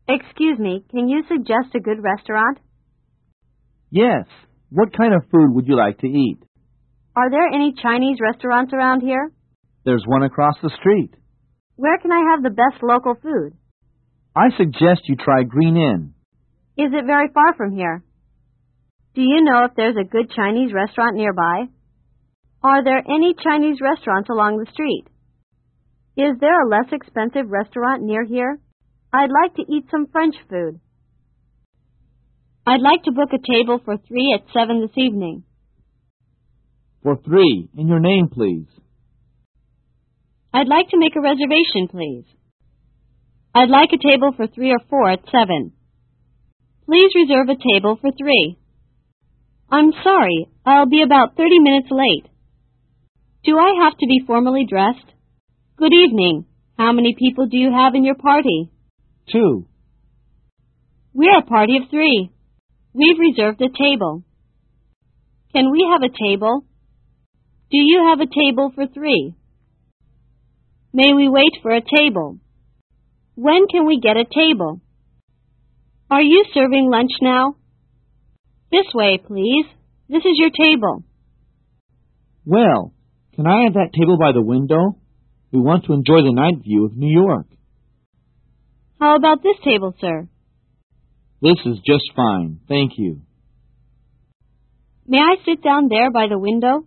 Excuse me, can you suggest a good restaurant? Yes. What kind of food would you like to eat? Are there any Chinese restaurants around here? There's one across the street. Where can I have the best local food? I suggest you try Green Inn. Is it very far from here? Do you know if there's a good Chinese restaurant nearby? Are there any Chinese restaurants along the street? Is there a less expensive restaurant near here? I'd like to eat some French food. I'd like to book a table for 3 at 7 this evening. For 3, and your name, please. I'd like to make a reservation, please. I'd like a table for 3 or 4 at 7. Please reserve a table for 3. I'm sorry, I'll be about 30 minutes late. Do I have to be formally dressed? Good evening. How many people do you have in your party? 2. We're a party of 3. We've reserved a table. Can we have a table? Do you have a table for 3? May we wait for a table? When can we get a table? Are you serving lunch now? This way, please. This is your table. Well, can I have that table by the window? We want to enjoy the night view of New York. How about this table, sir? This is just fine, thank you. May I sit down there by the window?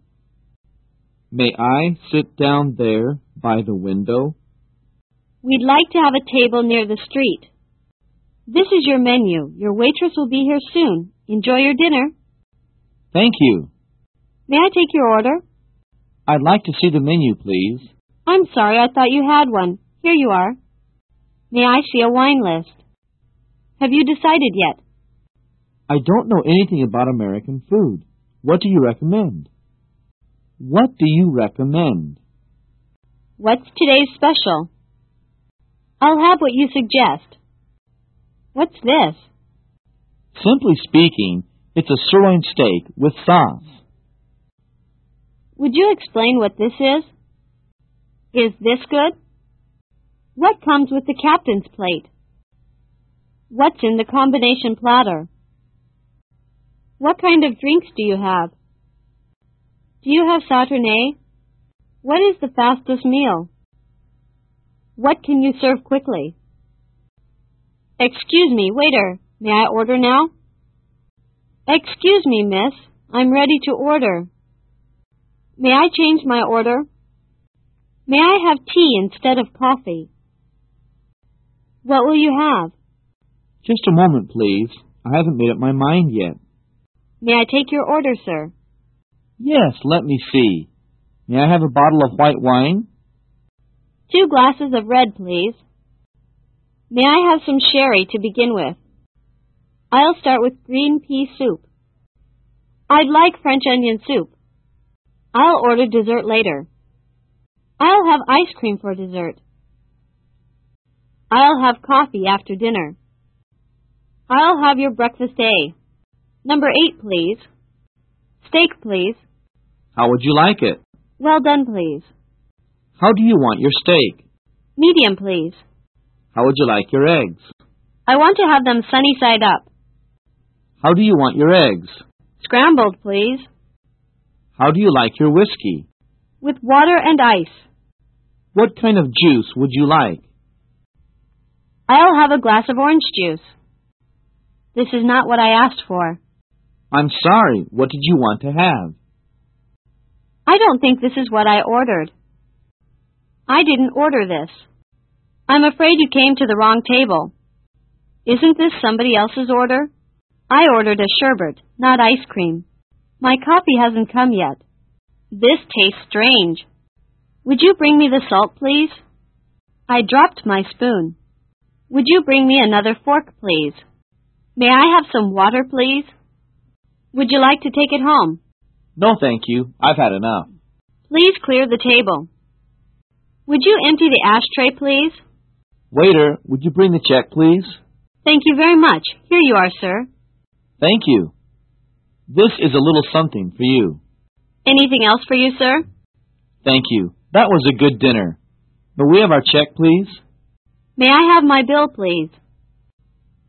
May I sit down there by the window? We'd like to have a table near the street. This is your menu. Your waitress will be here soon. Enjoy your dinner. Thank you. May I take your order? I'd like to see the menu, please. I'm sorry, I thought you had one. Here you are. May I see a wine list? Have you decided yet? I don't know anything about American food. What do you recommend? What do you recommend? What's today's special? I'll have what you suggest. What's this? Simply speaking, it's a sirloin steak with sauce. Would you explain what this is? Is this good? What comes with the captain's plate? What's in the combination platter? What kind of drinks do you have? Do you have Sauternes? What is the fastest meal? What can you serve quickly? Excuse me, waiter, may I order now? Excuse me, miss, I'm ready to order. May I change my order? May I have tea instead of coffee? What will you have? Just a moment, please. I haven't made up my mind yet. May I take your order, sir? Yes, let me see. May I have a bottle of white wine? 2 glasses of red, please. May I have some sherry to begin with? I'll start with green pea soup. I'd like French onion soup. I'll order dessert later. I'll have ice cream for dessert. I'll have coffee after dinner. I'll have your breakfast A. Number 8, please. Steak, please. How would you like it? Well done, please. How do you want your steak? Medium, please. How would you like your eggs? I want to have them sunny side up. How do you want your eggs? Scrambled, please. How do you like your whiskey? With water and ice. What kind of juice would you like? I'll have a glass of orange juice. This is not what I asked for. I'm sorry. What did you want to have? I don't think this is what I ordered. I didn't order this. I'm afraid you came to the wrong table. Isn't this somebody else's order? I ordered a sherbet, not ice cream. My coffee hasn't come yet. This tastes strange. Would you bring me the salt, please? I dropped my spoon. Would you bring me another fork, please? May I have some water, please? Would you like to take it home? No, thank you. I've had enough. Please clear the table. Would you empty the ashtray, please? Waiter, would you bring the check, please? Thank you very much. Here you are, sir. Thank you. This is a little something for you. Anything else for you, sir? Thank you. That was a good dinner. May we have our check, please? May I have my bill, please?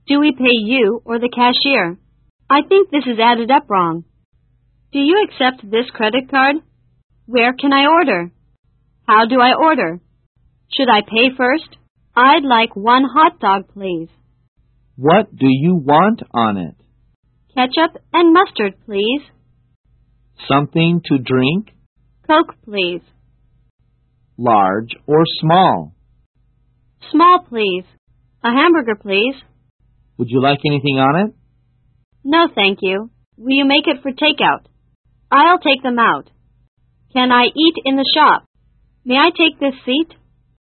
Do we pay you or the cashier? I think this is added up wrong. Do you accept this credit card? Where can I order? How do I order? Should I pay first? I'd like 1 hot dog, please. What do you want on it? Ketchup and mustard, please. Something to drink? Coke, please. Large or small? Small, please. A hamburger, please. Would you like anything on it? No, thank you. Will you make it for takeout? I'll take them out. Can I eat in the shop? May I take this seat?